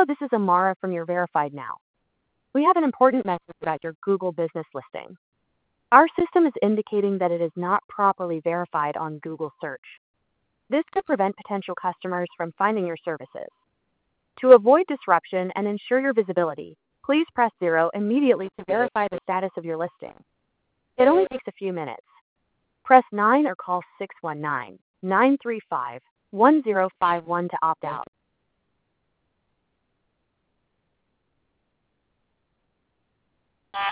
Hello, this is Amara from your Verified Now. We have an important message about your Google business listing. Our system is indicating that it is not properly verified on Google search. This could prevent potential customers from finding your services. To avoid disruption and ensure your visibility, please press 0 immediately to verify the status of your listing. It only takes a few minutes. Press 9 or call 619-935-1051 to opt out.